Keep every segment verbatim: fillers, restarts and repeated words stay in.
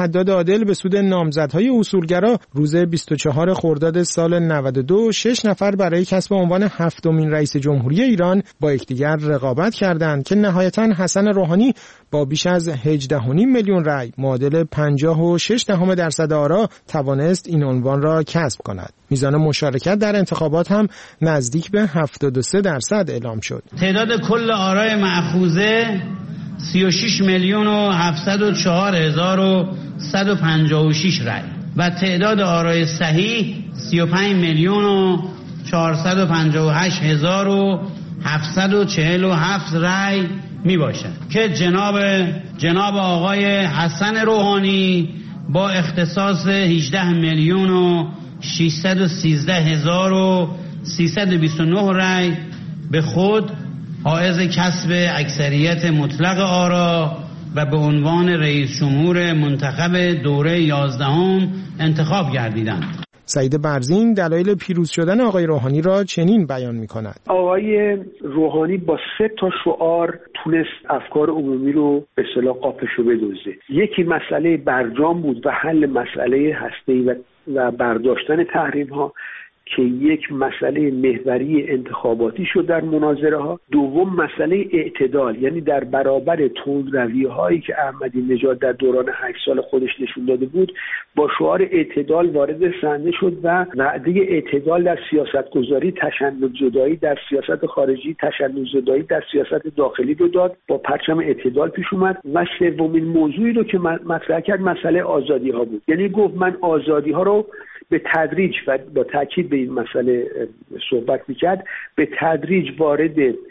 حداد عادل به سود نامزدهای اصولگرا روز بیست و چهارم خرداد سال نود و دو شش نفر برای کسب عنوان هفتمین رئیس جمهوری ایران با یکدیگر رقابت کردند که نهایتاً حسن روحانی با بیش از هجده و نیم میلیون رأی معادل پنجاه و شش دهم درصد آرا توانست این عنوان را کسب کند. میزان مشارکت در انتخابات هم نزدیک به هفتاد و سه درصد اعلام شد. تعداد کل آرای مأخوذه سی و شش میلیون و هفتصد و چهار هزار و صد و پنجاه و شش رأی و تعداد آرای صحیح سی و پنج میلیون و چهارصد و پنجاه و هشت هزار و هفتصد و چهل و هفت رأی می باشد که جناب جناب آقای حسن روحانی با اختصاص هجده میلیون و ششصد و سیزده هزار و سیصد و بیست و نه رأی به خود حائز کسب اکثریت مطلق آرا و به عنوان رئیس جمهور منتخب دوره یازدهم انتخاب گردیدند. سعید برزین دلایل پیروز شدن آقای روحانی را چنین بیان می‌کند. آقای روحانی با سه تا شعار تونست افکار عمومی رو به اصطلاح قاپشو بدزده. یکی مسئله برجام بود و حل مسئله هسته‌ای و و برداشتن تحریم‌ها که یک مسئله محوری انتخاباتی شد در مناظره ها. دوم مسئله اعتدال، یعنی در برابر تندروی‌هایی که احمدی نژاد در دوران هشت سال خودش نشون داده بود با شعار اعتدال وارد صحنه شد و وعده اعتدال در سیاست‌گذاری، تشنج-زدایی در سیاست خارجی، تشنج-زدایی در سیاست داخلی رو داد، با پرچم اعتدال پیش اومد. و سومین موضوعی رو که مطرح کرد مسئله آزادی‌ها بود، یعنی گفت من آزادی‌ها رو به تدریج و با تاکید به این مسئله صحبت میکرد به تدریج وارد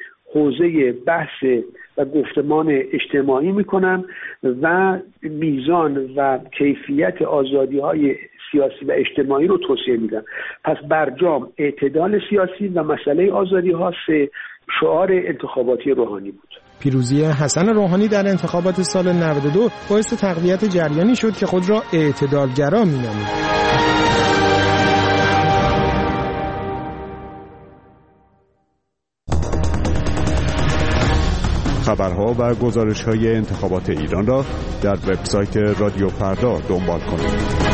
حوزه بحث و گفتمان اجتماعی میکنم و میزان و کیفیت آزادی‌های سیاسی و اجتماعی رو توسعه میدم. پس برجام، اعتدال سیاسی و مسئله آزادی‌ها سه شعار انتخاباتی روحانی بود. پیروزی حسن روحانی در انتخابات سال نود و دو باعث تقویت جریانی شد که خود را اعتدالگرا مینامید. خبرها و گزارش‌های انتخابات ایران را در وبسایت رادیو فردا دنبال کنید.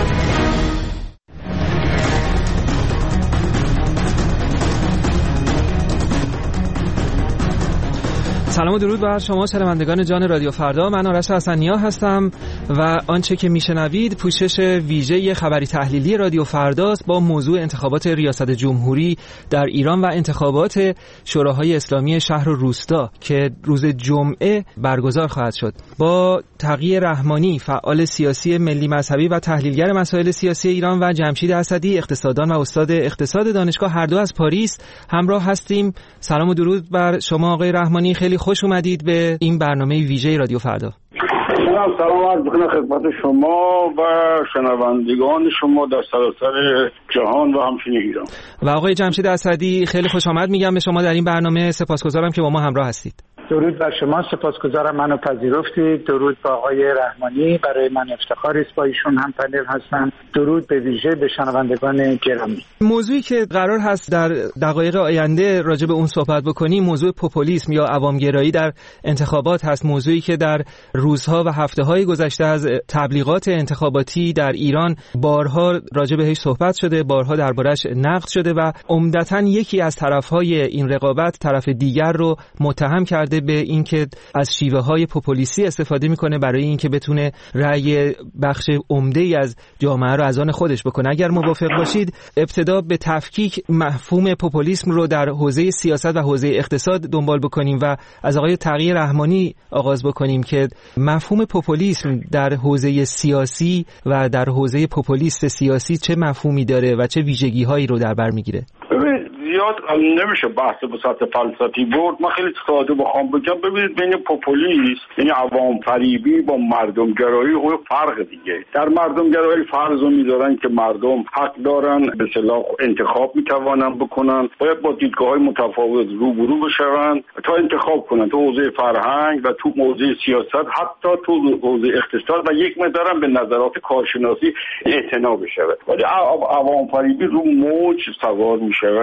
سلام و درود بر شما شنوندگان جان رادیو فردا. من آرش حسنی‌ها هستم و آنچه که میشنوید پوشش ویژه خبری تحلیلی رادیو فرداست با موضوع انتخابات ریاست جمهوری در ایران و انتخابات شوراهای اسلامی شهر و روستا که روز جمعه برگزار خواهد شد. با تقی رحمانی، فعال سیاسی ملی مذهبی و تحلیلگر مسائل سیاسی ایران، و جمشید اسدی، اقتصاددان و استاد اقتصاد دانشگاه هر دو از پاریس همراه هستیم. سلام و درود بر شما آقای رحمانی، خیلی خوش اومدید به این برنامه ویژه رادیو فردا. سلام سلام عرض می‌کنم خدمت شما و شنوندگان شما در سراسر جهان و همچنین ایران. و آقای جمشید اسدی خیلی خوش آمد میگم به شما در این برنامه. سپاسگزارم که با ما همراه هستید. درود بر شما، سپاسگزارم منو پذیرفتید. درود با آقای رحمانی، برای من افتخاری است با ایشون هم پنل هستم. درود به ویژه به شنوندگان گرامی. موضوعی که قرار هست در دقایق آینده راجع به اون صحبت بکنیم موضوع پوپولیسم یا عوامگرایی در انتخابات هست. موضوعی که در روزها و هفته‌های گذشته از تبلیغات انتخاباتی در ایران بارها راجع بهش صحبت شده، بارها دربارش نقد شده و عمدتاً یکی از طرف‌های این رقابت طرف دیگر رو متهم کرده به اینکه از شیوه‌های پوپولیستی استفاده میکنه برای اینکه بتونه رأی بخش عمده‌ای از جامعه رو از آن خودش بکنه. اگر موافق باشید ابتدا به تفکیک مفهوم پوپولیسم رو در حوزه سیاست و حوزه اقتصاد دنبال بکنیم و از آقای تقی رحمانی آغاز بکنیم که مفهوم پوپولیسم در حوزه سیاسی و در حوزه پوپولیست سیاسی چه مفهومی داره و چه ویژگی‌هایی رو در بر میگیره. زیاد نمیشه بحث به سطح فلسفی برد. من خیلی ساده بخوام بگم، ببینید بین پوپولیسم یعنی عوام فریبی با مردم گرایی و فرق دیگه. در مردم گرایی فرض می‌ذارن که مردم حق دارن به اصطلاح انتخاب میتوانن بکنن، باید با دیدگاه‌های متفاوت روبرو بشن تا انتخاب کنن تو حوزه فرهنگ و تو حوزه سیاست، حتی تو حوزه اقتصاد، و یک مقدارم به نظرات کارشناسی اعتنا بشه. ولی عوام فریبی رو موج سوار می‌شود و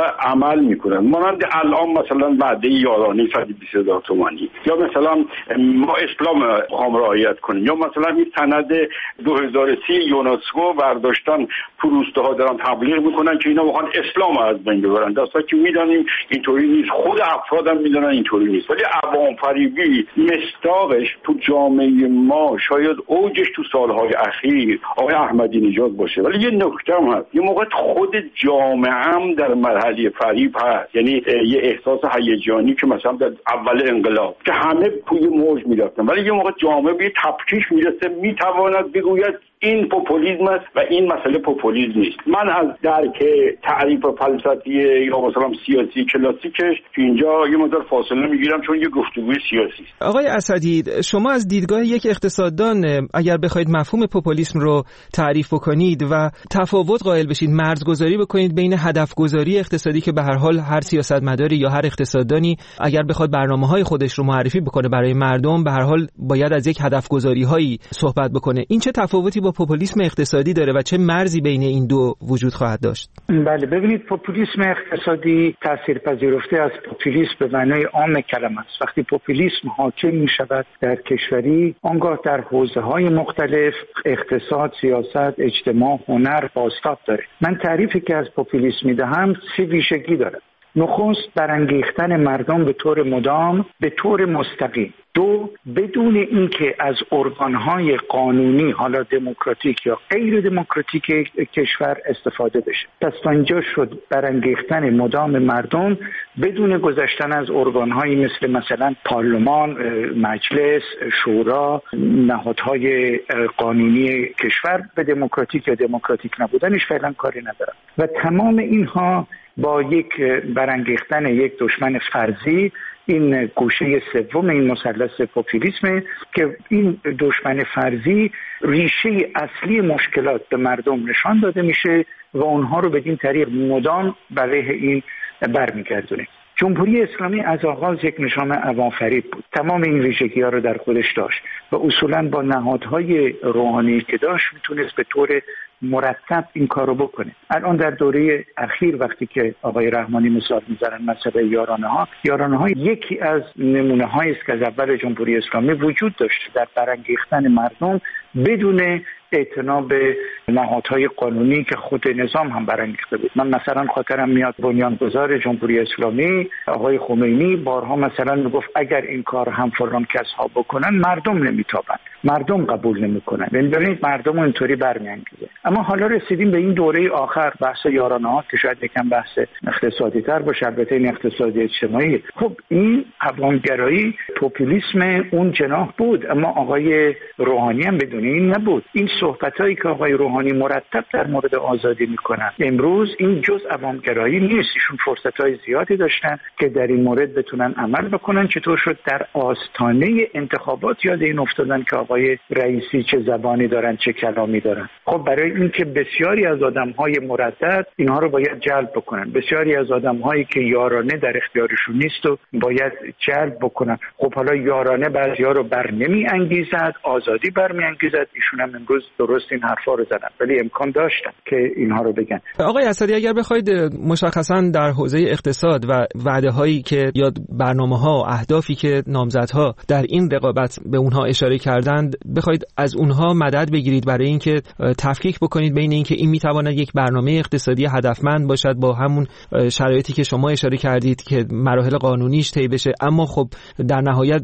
عمل میکنن. مانند الان مثلا وعده یارانه صد و بیست هزار تومانی، یا مثلا ما اسلام هم رعایت کنیم، یا مثلا این سند دو هزار و سی یونسکو برداشتن پروسته ها دارن تبلیغ میکنن که اینا میخوان اسلام از بین ببرن، دستا که میدانیم اینطوری نیست، خود افراد هم میدونن اینطوری نیست. ولی عوام فریبی مصداقش تو جامعه ما شاید اوجش تو سالهای اخیر آقای احمدی نژاد باشه. ولی یه نکته هم هست، یه موقع خود جامعه هم در مرحله فریب هست، یعنی یه احساس هیجانی که مثلا در اول انقلاب که همه پوی موج میرفتن، ولی یه موقع جامعه به تفکیک میرسه، میتواند بگوید این پوپولیسم است و این مسئله پوپولیسم نیست. من از درک تعریف فلسفی یا مثلا سیاسی کلاسیکش که اینجا یه مقدار فاصله میگیرم، چون یه گفتگوی سیاسی است. آقای اسدی، شما از دیدگاه یک اقتصاددان اگر بخواید مفهوم پوپولیسم رو تعریف بکنید و تفاوت قائل بشید، مرزگذاری بکنید بین هدفگذاری اقتصادی که به هر حال هر سیاستمداری یا هر اقتصاددانی اگر بخواد برنامه‌های خودش رو معرفی بکنه برای مردم، به هر حال باید از یک هدفگذاری‌هایی صحبت بکنه، این چه تفاوتی با پوپولیسم اقتصادی داره و چه مرزی بین این دو وجود خواهد داشت؟ بله، ببینید پوپولیسم اقتصادی تاثیرپذیرفته از پوپولیسم به معنای عام کلمه است. وقتی پوپولیسم حاکم می شود در کشوری، آنگاه در حوزه‌های مختلف اقتصاد، سیاست، اجتماع، هنر بازتاب داره. من تعریفی که از پوپولیسم میدهم سه ویژگی داره. نخست، برانگیختن مردم به طور مدام، به طور مستقیم. دو، بدون اینکه از ارگان‌های قانونی، حالا دموکراتیک یا غیر دموکراتیک کشور استفاده بشه. پس تا اینجا شد برانگیختن مدام مردم بدون گذشتن از ارگان‌هایی مثل مثلا پارلمان، مجلس، شورا، نهادهای قانونی کشور. به دموکراتیک یا دموکراتیک نبودنش فعلا کاری ندارم. و تمام اینها با یک برانگیختن یک دشمن فرضی، این گوشه سوم این مثلث پوپولیسم، که این دشمن فرضی ریشه اصلی مشکلات به مردم نشان داده میشه و اونها رو بدین طریق مدام برای این برمیگردونه. جمهوری اسلامی از آغاز یک نظام عوام‌فریب بود. تمام این ویژگی‌ها رو در خودش داشت و اصولاً با نهادهای روحانی که داشت میتونست به طور مرتب این کارو بکنه. الان در دوره اخیر وقتی که آقای رحمانی مثال می‌زنن مسئله یارانه ها، یارانه ها یکی از نمونه هایی است که از اول جمهوری اسلامی وجود داشت در برانگیختن مردم بدون اعتنا به نهادهای قانونی که خود نظام هم برانگیخته بود. من مثلا خاطرم میاد بنیانگذار جمهوری اسلامی آقای خمینی بارها مثلا میگفت اگر این کار هم فلان کس ها بکنن مردم نمیتابن، مردم قبول نمیکنن. ببینید مردم اینطوری برمیانگیزه. اما حالا رسیدیم به این دوره آخر، بحث یارانه ها که شاید یکم بحث اقتصادی تر باشه، البته این اقتصادی اجتماعی. خب این عوامگرایی پوپولیسم اون جناح بود، اما آقای روحانی هم بدون این نبود. این صحبتایی که آقای روحانی مرتب در مورد آزادی میکنن امروز این جز عوامگرایی نیست. ایشون فرصت‌های زیادی داشتن که در این مورد بتونن عمل بکنن. چطور شد در آستانه انتخابات یاد این افتادن که آقای رئیسی چه زبانی دارن چه کلامی دارن؟ خب برای اینکه بسیاری از آدم‌های مردد اینها رو باید جلب بکنن، بسیاری از آدم‌هایی که یارانه در اختیارشون نیست و باید جلب بکنن. خب حالا یارانه بعضی‌ها رو بر نمی‌انگیزد، آزادی برمی‌انگیزد. ایشون هم امروز درست این حرفا رو زدن، ولی امکان داشتن که اینها رو بگن. آقای اسدی، اگر بخواید مشخصا در حوزه اقتصاد و وعده هایی که یا برنامه‌ها و اهدافی که نامزدها در این رقابت به اونها اشاره کردند، بخواید از اونها مدد بگیرید برای اینکه تفکیک بکنید بین اینکه این میتواند یک برنامه اقتصادی هدفمند باشد با همون شرایطی که شما اشاره کردید که مراحل قانونیش طی بشه، اما خب در نهایت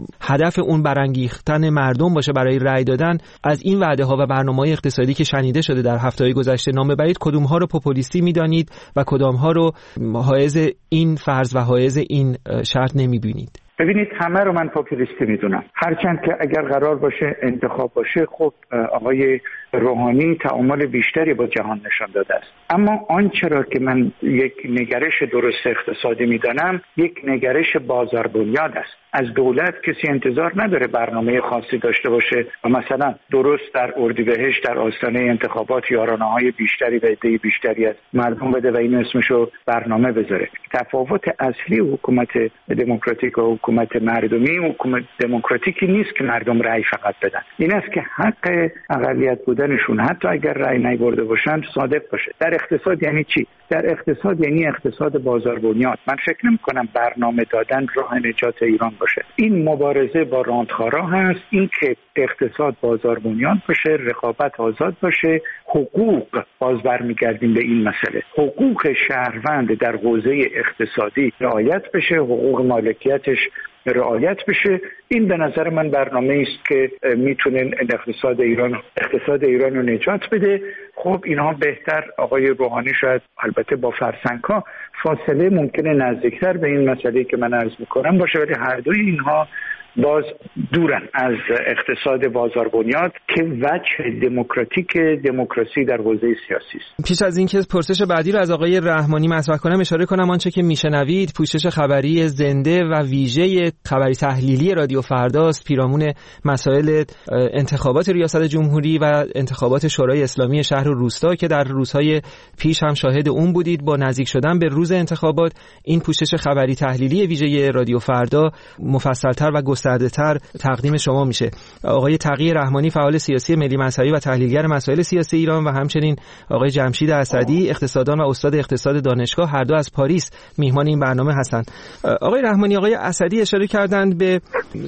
هدف اون برانگیختن مردم باشه برای رأی دادن، از این وعده ها و برنامه‌های اقتصادی که شنیده شده در هفته‌های گذشته نام ببرید، کدوم ها رو پوپولیستی میدانید و کدام ها رو حائز این فرض و حائز این شرط نمیبینید؟ ببینید همه رو من پوپولیستی میدونم، هرچند که اگر قرار باشه انتخاب باشه خب آقای روحانی تعامل بیشتری با جهان نشان داده است. اما آنچه را که من یک نگرش درست اقتصادی میدانم یک نگرش بازار بنیاد است. از دولت کسی انتظار نداره برنامه خاصی داشته باشه و مثلا درست در اردیبهشت در آستانه انتخابات یارانه‌های بیشتری و عده بیشتری از مردم بده و این اسمشو برنامه بذاره. تفاوت اصلی حکومت دموکراتیک و حکومت مردمی حکومت دموکراتیکی نیست که مردم رأی فقط بدن. این است که حق اقلیت بودنشون حتی اگر رأی نبرده باشن صادق باشه. در اقتصاد یعنی چی؟ در اقتصاد یعنی اقتصاد بازار بنیاد. من فکر نمی‌کنم برنامه دادن راه نجات ایران باشه. این مبارزه با راندخارا هست، این که اقتصاد بازار بنیاد باشه، رقابت آزاد باشه، حقوق باز برمیگردیم به این مسئله. حقوق شهروند در حوزه اقتصادی رعایت بشه، حقوق مالکیتش رعایت بشه. این به نظر من برنامه است که میتونه اقتصاد ایران اقتصاد ایران رو نجات بده. خب اینها بهتر آقای روحانی شاید البته با فرسنگ‌ها فاصله ممکنه نزدیکتر به این مسئله که من عرض میکنم باشه، ولی هر دوی اینها باز دورن از اقتصاد بازار بنیاد که وجه دموکراتیک دموکراسی در حوزه سیاسی است. پیش از اینکه پرسش بعدی رو از آقای رحمانی مطرح کنم اشاره کنم آنچه که میشنوید پوشش خبری زنده و ویژه خبری تحلیلی رادیو فرداست، پیرامون مسائل انتخابات ریاست جمهوری و انتخابات شورای اسلامی شهر و روستا که در روزهای پیش هم شاهد اون بودید. با نزدیک شدن به روز انتخابات این پوشش خبری تحلیلی ویژه رادیو فردا مفصل‌تر و گسترده‌تر تقدیم شما میشه. آقای تقی رحمانی فعال سیاسی ملی مذهبی و تحلیلگر مسائل سیاسی ایران و همچنین آقای جمشید اسدی اقتصاددان و استاد اقتصاد دانشگاه هر دو از پاریس میهمان این برنامه هستند. آقای رحمانی، آقای اسدی اشاره کردند به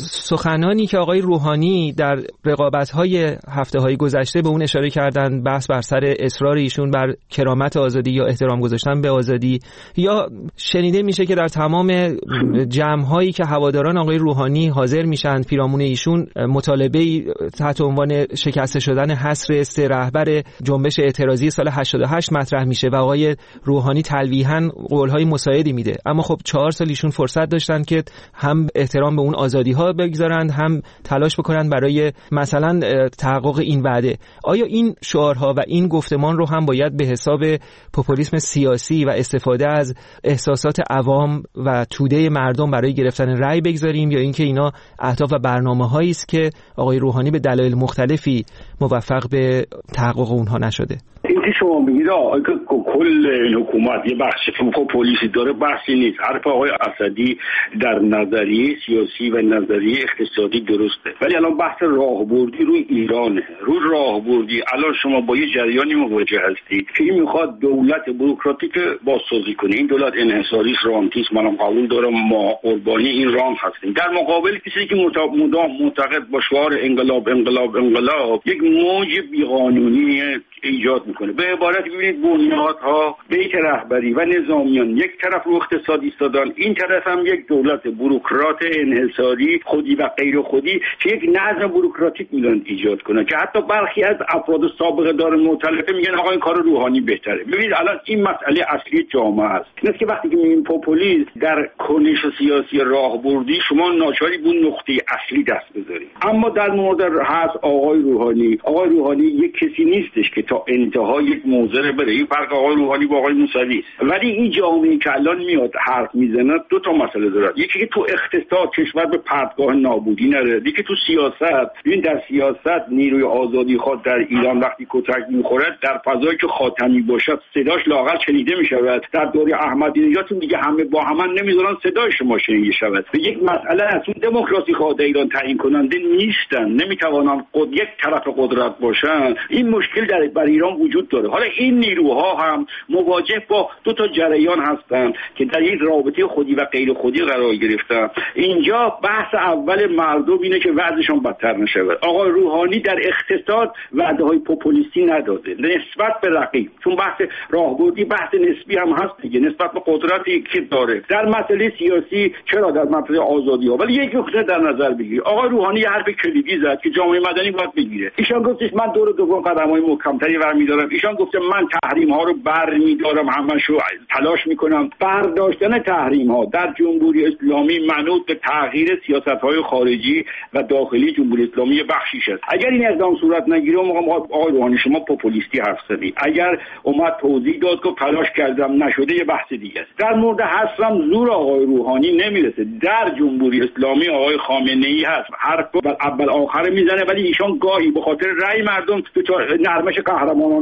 سخنانی که آقای روحانی در رقابت‌های هفته‌های گذشته به اون اشاره کردند، بحث بر سر اصرار ایشون بر کرامت آزادی یا احترام گذاشتن به آزادی، یا شنیده میشه که در تمام جمع‌هایی که هواداران آقای روحانی حاضر میشن پیرامون ایشون مطالبه تحت عنوان شکسته شدن حصر سه رهبر جنبش اعتراضی سال هشتاد و هشت مطرح میشه و آقای روحانی تلویحاً قولهای مساعدی میده. اما خب چهار سال ایشون فرصت داشتن که هم احترام به اون آزادی ها بگذارند، هم تلاش بکنن برای مثلا تحقق این وعده. آیا این شعارها و این گفتمان رو هم باید به حساب پوپولیسم سیاسی و استفاده از احساسات عوام و توده مردم برای گرفتن رأی بگذاریم، یا اینکه اینا اهداف و برنامه‌هایی است که آقای روحانی به دلایل مختلفی موفق به تحقق اونها نشده؟ این که شما میگید آقای که کل این حکومت یه بخش پوپولیستی داره، بحثی نیست. حرف آقای اسدی در نظریه سیاسی و نظریه اقتصادی درسته، ولی الان بحث راهبردی روی ایرانه. روی راهبردی الان شما با یه جریانی مواجه هستی که این میخواد دولت بوروکراتیک بازسازی کنه. این دولت انحصاریش رانتیست، منم قبول دارم، ما قربانی این رانت هستیم. در مقابل کسی که مدام معتقد با شعار انقلاب انقلاب انقلاب یک موج بیقانونی ایجاد میکنه. به عبارت ببینید بنیادها به یک رهبری و نظامیان یک طرف رو اقتصادی ایستادن، این طرف هم یک دولت بوروکرات انحصاری خودی و غیر خودی که یک نظم بوروکراتیک میدن ایجاد کنه که حتی برخی از افراد سابقه دار مؤتلفه میگن آقا این کار روحانی بهتره. ببینید الان این مسئله اصلی جامعه است. اینه که وقتی که میگیم پوپولیسم در کنش سیاسی راهبردی شما ناچاری به نقطه اصلی دست بذارید. اما در مورد هست آقای روحانی، آقای روحانی یک کسی نیستش که تا انتها یک موضع بره. این فرق آقای روحانی با آقای موسوی است. ولی این جامعه که الان میاد حرف میزنه دو تا مسئله داره. یکی که تو اقتصاد کشور به پرتگاه نابودی نره، یکی تو سیاست. ببین در سیاست نیروی آزادی خود در ایران وقتی کتک میخوره در فضایی که خاتمی باشد صداش لااقل شنیده میشود. در دوره احمدی نژاد دیگه همه با هم نمیذارن صدای شما شنیده شود. به یک مسئله از اون دموکراسی خود ایران تعیین کننده نیستن، نمیتوانن خود یک طرف قدرت باشن. این مشکل در بر ایران وجود داره. حالا این نیروها هم مواجه با دو تا جریان هستند که در یک رابطه خودی و غیر خودی قرار گرفتن. اینجا بحث اول مردم اینه که وضعشون بدتر نشه. آقای روحانی در اقتصاد وعده‌های پوپولیستی نداده نسبت به رقیب، چون بحث راهبردی بحث نسبی هم هست دیگه نسبت به قدرتی که داره. در مسئله سیاسی چرا در مسئله آزادی‌ها، ولی یک نکته در نظر بگیرید. آقای روحانی حرف کلیدی زد که جامعه مدنی باید بگیره. ایشان گفتش من دور دوم قدم‌های محکم‌تری برمی‌دارم. ایشان گفته من تحریم‌ها رو برمی‌دارم، همه‌شو تلاش می‌کنم. برداشتن تحریم‌ها در جمهوری اسلامی منوط به تغییر سیاست‌های خارجی و داخلی جمهوری اسلامی بخشیش است. اگر این اقدام صورت نگیره آقای روحانی شما پوپولیستی حرف زدی. اگر اومد توضیح داد که تلاش کردم نشده یه بحث دیگه است. در مورد حسم زور آقای روحانی نمیرسه. در جمهوری اسلامی آقای خامنه‌ای هست، حرف اول آخر میزنه، ولی ایشان گاهی به خاطر رأی مردم تو نرمش قهرمانانه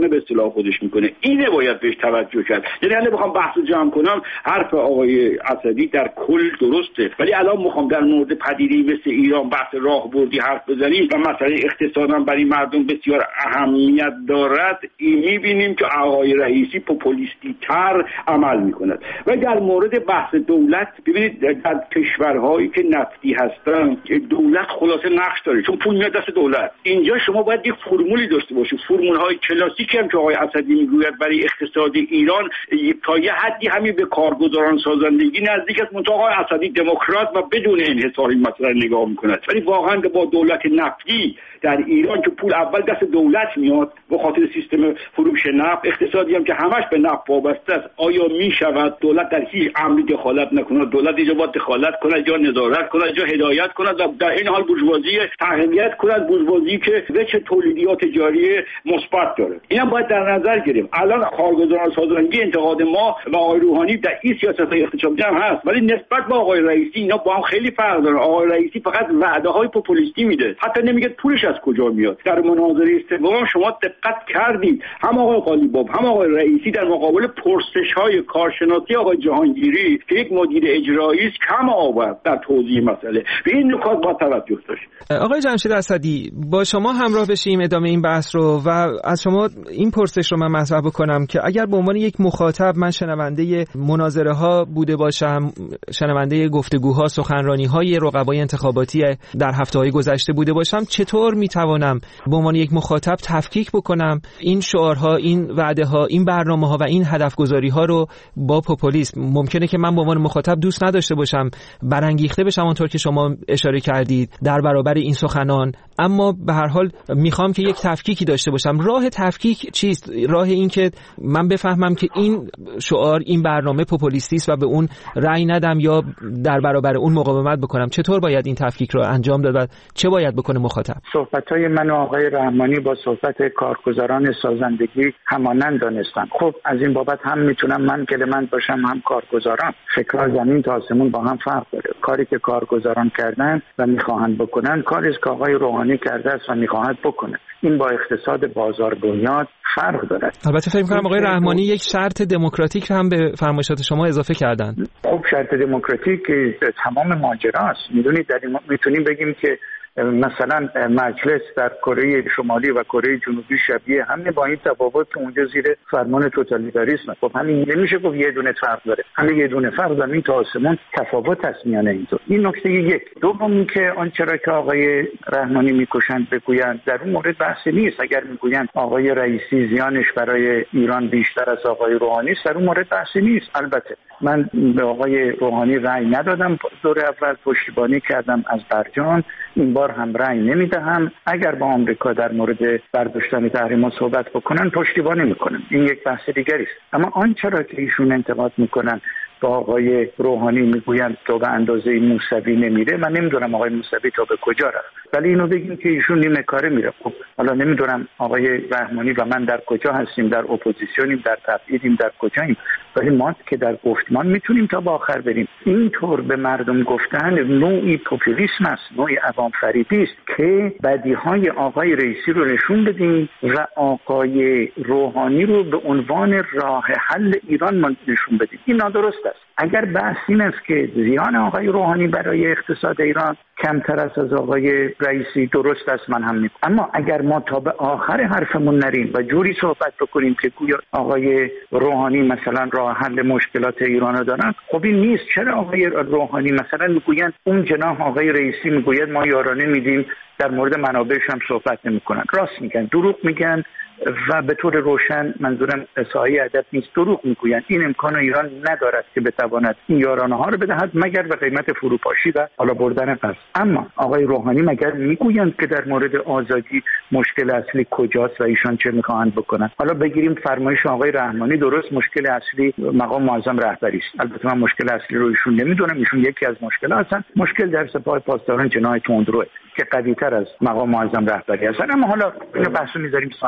به اصطلاح خودش میکنه. اینه باید بهش توجه کرد. یعنی الان بخوام بحثو جمع کنم، حرف آقای اسدی در کل درسته، ولی الان میخوام در مورد پدیده‌ای مثل ایران بحث راهبردی حرف بزنیم و مسئله اقتصادم برای مردم بسیار اهمیت دارد، میبینیم که آقای رئیسی پوپولیستی تر عمل میکند. و در مورد بحث دولت، ببینید در کشورهایی که نفتی هستن دولت خلاصه نقش داره، چون پول میاد دست دولت. اینجا شما باید یک فرمولی داشته باشید، فرمول‌های کلاسیکی هم که آقای اسدی میگوید برای اقتصاد ایران تا یه حدی همین به کارگزاران سازندگی نزدیک است. منتها آقای اسدی دموکرات و بدون انحصار این مسئله نگاه میکند. ولی واقعا با دولت نفتی در ایران که پول اول دست دولت میاد به خاطر سیستم فروش نفت، اقتصادی هم که همش به نفت وابسته است، آیا میشود دولت در هیچ امری دخالت نکنه؟ دولت اینجا باید دخالت کنه، یا نظارت کنه، یا هدایت کنه، در این حال بورژوازی تقویت کنه، بورژوازی که وجه تولیدات تجاری مثبت داره. اینا باید در نظر گرفت. الان کارگزاران سازندگی انتقاد ما و آقای روحانی در این سیاست‌های اقتصادی هم هست، ولی نسبت به آقای رئیسی اینا با هم خیلی فرق داره. آقای رئیسی فقط وعده‌های پوپولیستی میده، حتی نمیگه پولش از کجا میاد. در مناظره سوم شما دقت کردید هم آقای قالیباف هم آقای رئیسی در مقابل پرسش‌های کارشناسی آقای جهانگیری که یک مدیر اجرایی است کم آورد در توضیح مسئله. به این نکات با توجه داشت. آقای جمشید اسدی، با شما همراه بشیم ادامه این بحث رو و از شما این پرسش رو من مطرح بکنم که اگر به عنوان یک مخاطب من شنونده مناظره ها بوده باشم، شنونده گفتگوها، سخنرانی‌های رقبای انتخاباتی در هفته‌های گذشته بوده باشم، چطور میتوانم به عنوان یک مخاطب تفکیک بکنم این شعارها، این وعده‌ها، این برنامه‌ها و این هدف‌گذاری‌ها رو با پوپولیسم؟ ممکنه که من به عنوان مخاطب دوست نداشته باشم، برانگیخته بشم اونطور که شما اشاره کردید در برابر این سخنان، اما به هر حال میخوام که یک تفکیکی داشته باشم. راه تفکیک چیست؟ راه این که من بفهمم که این شعار، این برنامه پوپولیستی است و به اون رأی ندم یا در برابر اون مقاومت بکنم. چطور باید این تفکیک رو انجام داد و چه باید بکنه مخاطب؟ صحبت‌های من و آقای رحمانی با صحبت کارگزاران سازندگی همانند دانستم. خب از این بابت هم میتونم من کلمند باشم هم کارگزاران. فکر زمین تا آسمون با هم فرق داره. کاری که کارگزاران کردن و میخواهند بکنن کاری است که آقای روحانی کرده است و میخواهد بکنه. این با اقتصاد بازار بنیاد فرق داره. البته فکر می‌کنم آقای رحمانی یک شرط دموکراتیک هم به فرمایشات شما اضافه کردن. خب شرط دموکراتیک تمام ماجراست. میدونید در این میتونیم بگیم که مثلا مجلس در کره شمالی و کره جنوبی شبیه همه، با این تفاوت که اونجا زیر فرمان توتالیتاریسم. خب همین نمیشه گفت یه دونه فرق داره، همه یه دونه فرق زمین تا آسمون تفاوت هست میان این دو. این نکته یک. دوم این که آنچه را که آقای رحمانی میکشند بگویند در اون مورد بحثی نیست. اگر میگویند آقای رئیسی زیانش برای ایران بیشتر از آقای روحانی است، در اون مورد بحثی نیست. البته من به آقای روحانی رأی ندادم، دور اول پشتیبانی کردم از برجام، این بار هم رأی نمیدهم. اگر با آمریکا در مورد برداشتن تحریم‌ها صحبت بکنن پشتیبانی میکنم، این یک بحث دیگری است. اما آنچه را که ایشون انتقاد میکنن با آقای روحانی میگویند تو به اندازه موسوی نمیره، من نمیدونم آقای موسوی تا به کجا رفت، ولی اینو بگیم که ایشون نیمه کاره میره. خب حالا نمیدونم آقای رحمانی و من در کجا هستیم، در اپوزیسیونیم، در تبعیدیم، در کجاییم، ولی ما که در گفتمان میتونیم تا به آخر بریم. اینطور به مردم گفتن نوعی پوپولیسم است، نوعی عوام فریبی است که بدیهای آقای رئیسی رو نشون بدیم و آقای روحانی رو به عنوان راه حل ایران نشون بدیم. این نادرست است. اگر بحث این است که زیان آقای روحانی برای اقتصاد ایران کمتر است از آقای رئیسی، درست است، من هم میگم. اما اگر ما تا به آخر حرفمون نریم و جوری صحبت بکنیم که گویا آقای روحانی مثلا راه حل مشکلات ایران رو دارن، خب این نیست. چرا آقای روحانی مثلا میگویند اون جناح آقای رئیسی میگوید ما یارانه میدیم، در مورد منابعش هم صحبت نمیکنن؟ راست میگن، دروغ میگن و به طور روشن، منظورم سایه ادب نیست، دروغ میگویند. این امکان ایران ندارد که بتواند این یارانه ها رو بدهد مگر به قیمت فروپاشی و حالا بردن قرض. اما آقای روحانی مگر میگویند که در مورد آزادی مشکل اصلی کجاست و ایشان چه میخواهند بکنن؟ حالا بگیریم فرمایش آقای رحمانی، درست مشکل اصلی مقام معظم رهبری است. البته من مشکل اصلی رو ایشون نمیدونم، ایشون یکی از مشکلات هستن. مشکل در سپاه پاسداران جناح تندروه که قوی‌تر از مقام معظم رهبری هستن. اما حالا اینو بحثو میذاریم ثانوی.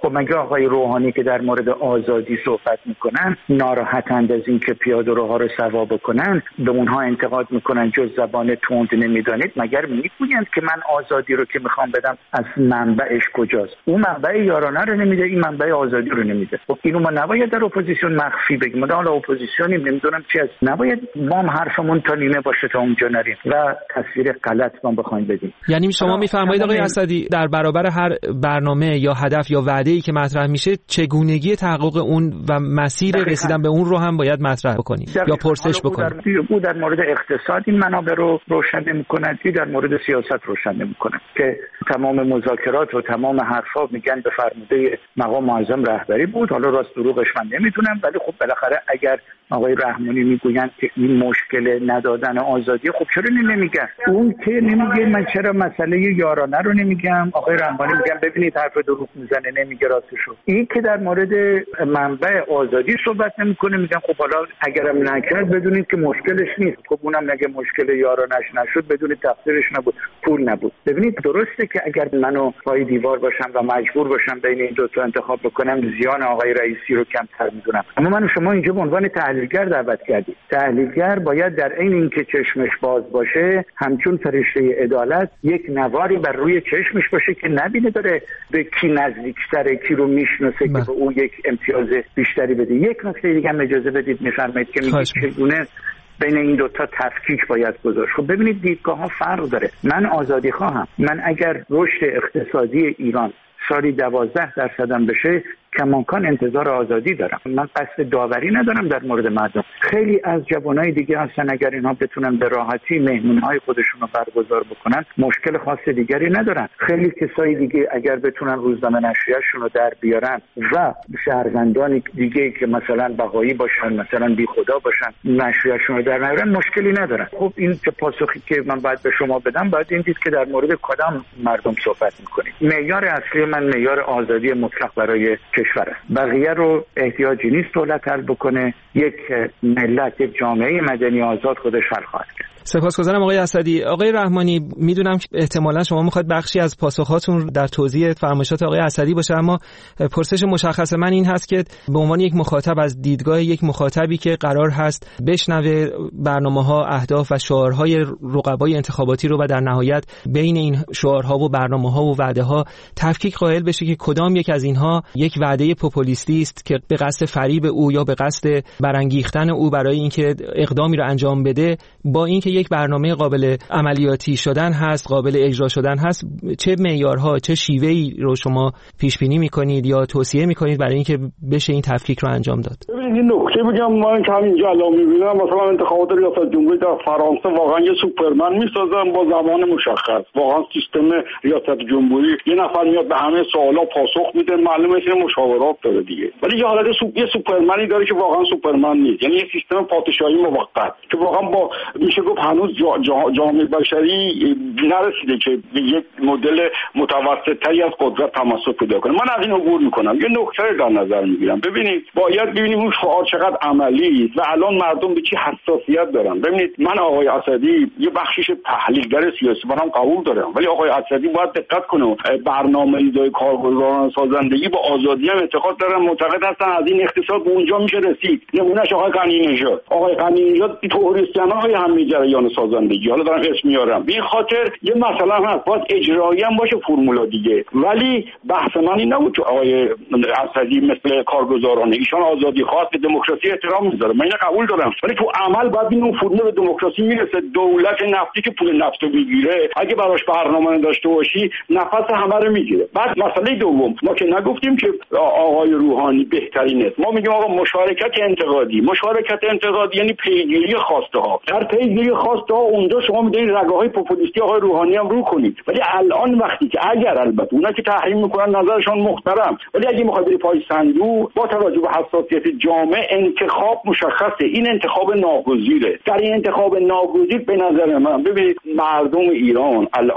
خب مگه آقای روحانی که در مورد آزادی صحبت میکنن ناراحتند از این که پیاده‌روها رو سوا بکنن، به اونها انتقاد میکنن جز زبان تند نمیدانید؟ مگر میگویند که من آزادی رو که میخوام بدم از منبعش کجاست؟ اون منبع یارانه رو نمیده، این منبع آزادی رو نمیده. خب اینو ما نباید در اپوزیسیون مخفی بگیم. ما حالا اپوزیسیونیم، نمیدونم چی است، نباید ما هم حرفمون تا نیمه باشه تا اونجا نریم و تصویر غلط ما بخوایم بدیم. یعنی شما میفرمایید آقای اسدی در برابر هر برنامه یا هدف یا وعده‌ای که مطرح میشه چگونگی تحقق اون و مسیر دقیقا. رسیدن به اون رو هم باید مطرح بکنیم یا پرسش بکنیم. او در مورد اقتصاد این منابع رو روشن نمی‌کند، در مورد سیاست روشن نمی‌کند که تمام مذاکرات و تمام حرفا میگن به فرموده مقام معظم رهبری بود. حالا راست دروغش من نمیدونم، ولی خب بالاخره اگر آقای رحمانی میگویند که این مشکل ندادن آزادی، خب چرا نمیگن؟ اون که نمیگه من چرا مسئله یارانه رو نمیگم؟ آقای رحمانی میگن ببینید حرف دروغ میزنه، نمیگه راستشو. این که در مورد منبع آزادی صحبت نمیکنه، میگن خب حالا اگرم نکرد بدونید که مشکلش نیست. خب اونم نگه مشکل یارانش نشد بدونید تقصیرش نبود، پول نبود. ببینید درسته که اگر منو پای دیوار باشم و مجبور باشم بین این دو تا انتخاب بکنم، زیان آقای رئیسی رو کمتر میدونم. اما من شما اینجا به عنوان تحلیلگر دعوت کردید. تحلیلگر باید در عین اینکه چشمش باز باشه، همچون فرشته عدالت یک نواری بر روی چشمش باشه که نبینه داره به کی نزدیکتره، کی رو میشناسه که به او یک امتیاز بیشتری بده. یک نکته دیگه هم اجازه بدید میفرمایید که میگه چگونه بین این دوتا تفکیک باید گذاشت. خب ببینید دیدگاه ها فرق داره. من آزادی خواهم. من اگر رشد اقتصادی ایران سالی دوازده درصدم بشه کماکان انتظار آزادی دارم. من قصد داوری ندارم در مورد مردم. خیلی از جوانای دیگه هستن اگر اینها بتونن به راحتی مهمونی‌های خودشون رو برگزار بکنن مشکل خاص دیگری ندارن. خیلی کسای دیگه اگر بتونن روزنامه نشریه‌شون رو در بیارن و شهروندان دیگه که مثلا بهایی باشن، مثلا بی خدا باشن، نشریه‌شون رو در بیارن مشکلی ندارن. خب این چه پاسخی که من باید به شما بدم، باید این دید که در مورد کدام مردم صحبت می‌کنید. معیار اصلی من معیار آزادی مطلق برای کشور است. بقیه رو احتیاجی نیست دولت حل بکنه. یک ملت، یک جامعه مدنی آزاد خودش حل خواهد کرد. سپاسگزارم آقای اسدی. آقای رحمانی، میدونم احتمالاً شما میخواد بخشی از پاسخاتون در توضیح فرمایشات آقای اسدی باشه، اما پرسش مشخص من این هست که به عنوان یک مخاطب از دیدگاه یک مخاطبی که قرار هست بشنوه برنامه‌ها، اهداف و شعارهای رقبای انتخاباتی رو و در نهایت بین این شعارها و برنامه‌ها و وعده‌ها تفکیک قائل بشه که کدام یک از اینها یک وعده پوپولیستی است که به قصد فریب او یا به قصد برانگیختن او برای اینکه اقدامی رو انجام بده، با اینکه یک برنامه قابل عملیاتی شدن هست، قابل اجرا شدن هست، چه معیارها، چه شیوهی رو شما پیش بینی می‌کنید یا توصیه می‌کنید برای اینکه بشه این تفکیک رو انجام داد؟ ببینید این نکته بگم، من که همینجا الان می‌بینم مثلا انتخابات ریاست جمهوری در فرانسه واقعا یه سوپرمن می‌سازن با زمان مشخص. واقعا سیستم ریاست جمهوری یه نفر میاد به همه سوالا پاسخ میده، معلومه که مشاورات داره دیگه، ولی یه حالت سوپ... یه سوپرمنی داره که واقعا سوپرمن نیست. یعنی یه سیستم پادشاهی موقت که واقعا با میشه گفت هنوز جا... جا... جامعه بشری نرسیده که به یک مدل متوسطی از قدرت تمسک پیدا کنه. من از این عبور میکنم. یه نکته در نظر میگیرم. ببینید باید ببینیم اون شعار چقدر عملی است و الان مردم به چی حساسیت دارن. ببینید من آقای اسدی یه بخشیش تحلیلگر سیاسی منم قبول دارم، ولی آقای اسدی باید دقت کنه. برنامه ایزای کارگزاران سازندگی با آزادی هم اعتقاد دارن، معتقد هستن از این اقتصاد به اونجا میشه رسید. نمونهش آقای غنی نژاد. آقای غنی نژاد تئوریسین‌های همین جریان سازندگی، حالا دارم اسم میارم. به این خاطر یه مسئله هست، باید اجرایی هم باشه فرمولا دیگه. ولی بحث من این نبود که آقای اسدی مثل کارگزاران ایشان آزادی خواست، به دموکراسی احترام میذاره، من اینو قبول دارم، ولی تو عمل باید این اون فرمول دموکراسی میرسه. دولت نفتی که پول نفت رو میگیره اگه براش برنامه داشته باشی نفس همه رو میگیره. بعد مسئله دوم، ما که نگفتیم که آقای روحانی بهترین است، ما میگیم آقا مشارکت انتقادی. مشارکت انتقادی یعنی پیگیری خواسته ها. در پیگیری خواسته ها اونجا شما میدونید رگه‌های پوپولیستی آقای روحانی هم رو کنید، ولی الان وقتی که اگر البته اونا که تحریم میکنن نظرشون محترم، ولی اگه میخواد بری پای صندوق با توجه به حساسیت جامعه انتخاب مشخصه، این انتخاب ناگزیره. در این انتخاب ناگزیر به نظر من ببینید مردم ایران الان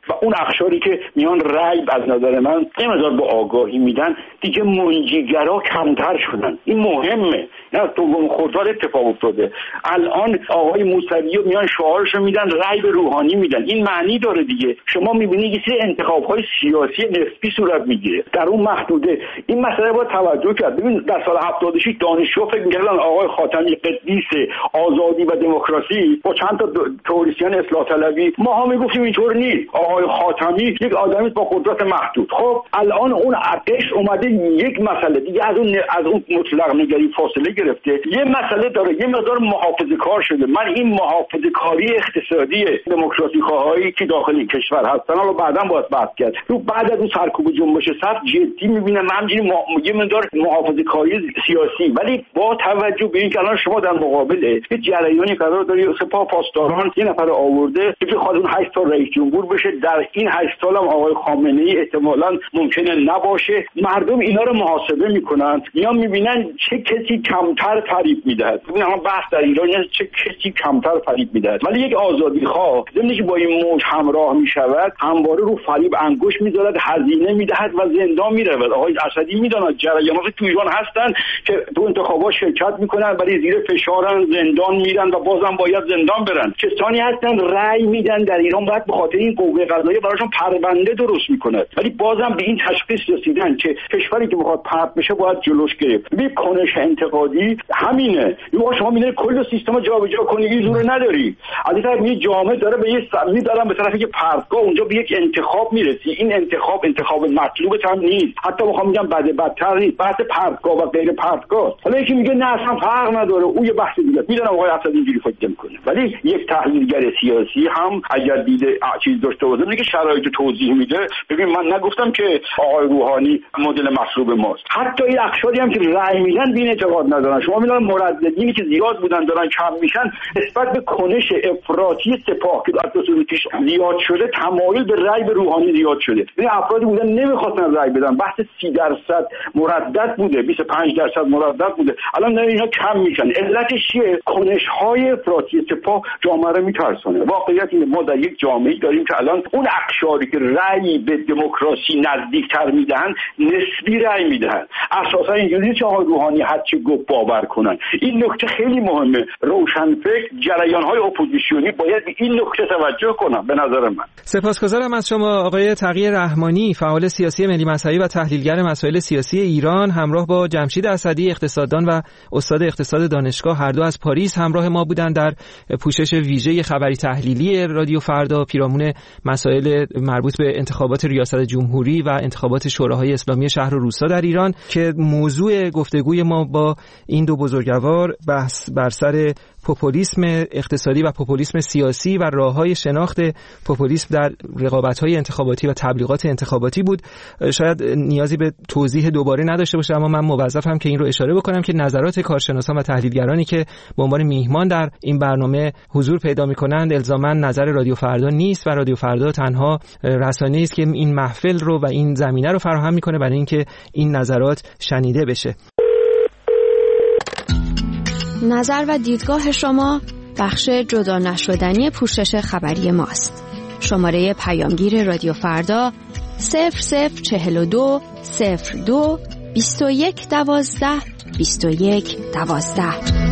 و اون اقشاری که میان رأی از نظر من یه مقدار با آگاهی میدن دیگه منجیگرا کمتر شدن. این مهمه. نه دوم خرداد اتفاق افتاده. الان آقای موسوی میان شعارشو میدن، رأی به روحانی میدن. این معنی داره دیگه. شما میبینید یه سری انتخاب‌های سیاسی نسبی صورت میگیره در اون محدوده. این مسئله باید توجه کرد. ببین در سال هفتاد و شش دانشجو فکر می‌کردن آقای خاتمی قدیس آزادی و دموکراسی با چند تا تئوریسین اصلاح طلبی، ما ها میگفتیم اینطور نیست. آقای خاتمی یک آدمی با قدرت محدود. خب الان اون عقش اومده یک مسئله دیگه از اون از اون مطلق نگری فاصله گرفته. یه مسئله داره، یه مقدار محافظه‌کار شده. من این محافظه‌کاری اقتصادی دموکراسی خواهایی که داخل کشور هستن رو بعداً باید بحث کرد. تو بعد از اون سرکوب جنبش سبز جدی می‌بینم همینجوری یه مقدار محافظه‌کاری سیاسی، ولی با توجه به اینکه الان شما در مقابل یه جریانی قرار داری سپاه پاسداران یه نفر آورده که بخواد اون هشت سال رئیس جمهور بشه، در این هشت سال هم آقای خامنه‌ای احتمالاً ممکنه نباشه. مردم اینا رو محاسبه میکنن، میان میبینن چه کسی کمتر فریب میدهد. ببین الان بحث در ایران چه کسی کمتر فریب میدهد، ولی یک آزادیخواه زمینی که با این موج همراه میشود همواره رو فریب انگشت میذارد، هزینه میدهد و زندان میرود. آقای اسدی میداند جریانات تو ایران هستن که تو انتخابات شرکت میکنن ولی زیر فشارن، زندان میرن و بازم باید زندان برن. کسانی هستن رأی میدن در ایران باید به خاطر این قوه قضاییه براشون پرونده درست میکنه، ولی بازم به این تشخیص رسیدن که کشوری که میخواد پرت بشه باید جلوش گرفت. ببین کنش انتقادی همینه. یه شما میدونید کل سیستم جابجا کنی این زور نداری. از این طرف یه جامعه داره به یه سمی دارن به طرف یک پرتگاه، اونجا به یک انتخاب میرسی. این انتخاب انتخاب مطلوب هم نیست، حتی میخوام میگم بده بدتر نیست، بحث پرتگاه و غیر پرتگاه. حالا یکی میگه نه اصلا فرق نداره، اون یه بحث دیگه. میدونم آقای اسد اینجوری فکر میکنه، ولی یک تحلیلگر سیاسی هم اگر دیده چیز داشته باشه میگه شرایط توضیح میده. ببین من نگفتم که آقای روحانی مدل مطلوب ماست. حتی این اقشاری هم که رأی میدن بین اعتقاد ندارن. شما میدونید مرددینی که زیاد بودن دارن کم میشن نسبت به کنش افراطی سپاه که از دو سال پیش زیاد شده، تمایل به رأی به روحانی زیاد شده. این افرادی بودن نمیخواستن رأی بدن، بحث سی درصد مردد بوده، بیست و پنج درصد مردد بوده. الان نه اینا کم میشن. علتش چیه؟ کنش های افراطی سپاه جامعه رو میترسونه. واقعیت اینه ما در یک جامعه داریم که الان اون اقشاری که رأی به دموکراسی نزدیکتر میدهن نسبی رأی میدهن. اساسا اینجوریه که آقای روحانی هر چی گفت باور کنن. این نکته خیلی مهمه. روشنفکر جریان‌های اپوزیسیونی باید به این نکته توجه کنن به نظر من. سپاسگزارم از شما آقای تقی رحمانی، فعال سیاسی ملی مذهبی و تحلیلگر مسائل سیاسی ایران، همراه با جمشید اسدی اقتصاددان و استاد اقتصاد دانشگاه، هر دو از پاریس همراه ما بودند در پوشش ویژه خبری تحلیلی رادیو فردا پیرامون مسائل مربوط به انتخابات ریاست جمهوری و انتخابات شوراهای اسلامی شهر و روستا در ایران که موضوع گفتگوی ما با این دو بزرگوار بحث بر سر پوپولیسم اقتصادی و پوپولیسم سیاسی و راه‌های شناخت پوپولیسم در رقابت‌های انتخاباتی و تبلیغات انتخاباتی بود. شاید نیازی به توضیح دوباره نداشته باشه، اما من موظفم که این رو اشاره بکنم که نظرات کارشناسان و تحلیلگرانی که به عنوان میهمان در این برنامه حضور پیدا می‌کنند الزاماً نظر رادیو فردا نیست و رادیو فردا تنها رسانه‌ای است که این محفل رو و این زمینه رو فراهم می‌کنه برای اینکه این نظرات شنیده بشه. نظر و دیدگاه شما بخش جدا نشدنی پوشش خبری ماست. شماره پیامگیر رادیو فردا صفر صفر چهل و دو صفر دو بیست و یک دوازده بیست و یک دوازده.